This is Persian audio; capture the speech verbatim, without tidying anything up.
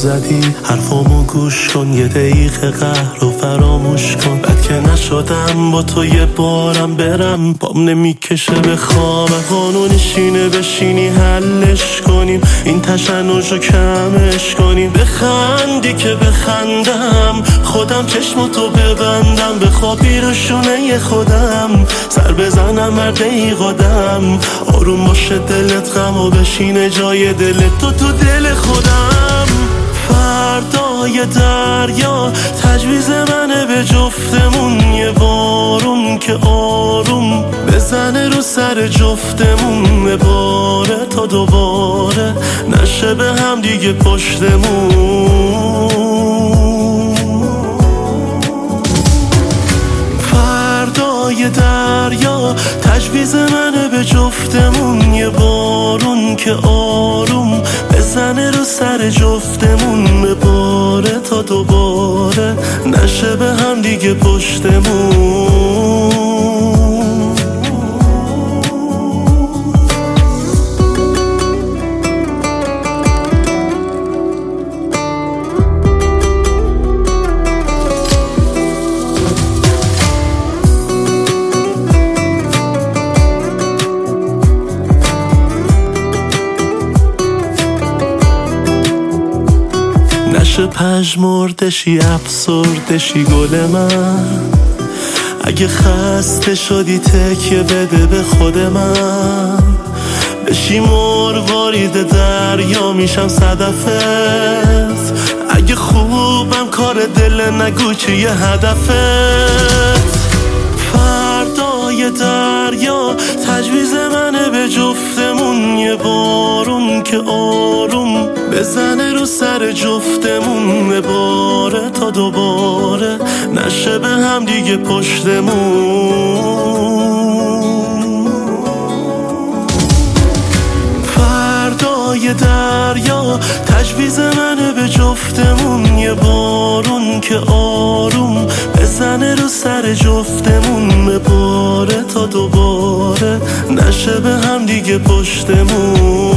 زدی، حرفامو گوش کن، یه دقیقه قهر رو فراموش کن. بد که نشدم با تو یه بارم برم، پام نمیکشه به خواب، قانونش اینه بشینی حلش کنیم، این تشنج رو کمش کنیم. بخندی که بخندم، خودم چشماتو ببندم، بخوابی رو شونه خودم، سر بزنم هر دقیقادم، آروم باشه دلت غم و بشینه جای دلت تو تو دل خودم. فردای دریا تجویز منه به جفتمون، یه بارون که آروم بزنه رو سر جفتمون، بباره تا دوباره نشه به هم دیگه پشتمون. فردای دریا تجویز منه به جفتمون، یه بارون که آروم بزنه رو سر جفتمون، بباره تا دوباره نشه به هم دیگه پشتمون. نشه پژمردشی افسردشی گل من، اگه خسته شدی تکیه بده به خود من، بشی مروارید دریا میشم صدفت، اگه خوبم کار دل نگو چیه هدفت. فردای دریا تجویز منه به جفتمون، یه بارون که آروم بزنه رو سر جفتمون، بباره تا دوباره نشه به هم دیگه پشتمون. فردای دریا تجویز منه به جفتمون، یه بارون که آروم بزنه رو سر جفتمون، بباره تا دوباره نشه به هم دیگه پشتمون.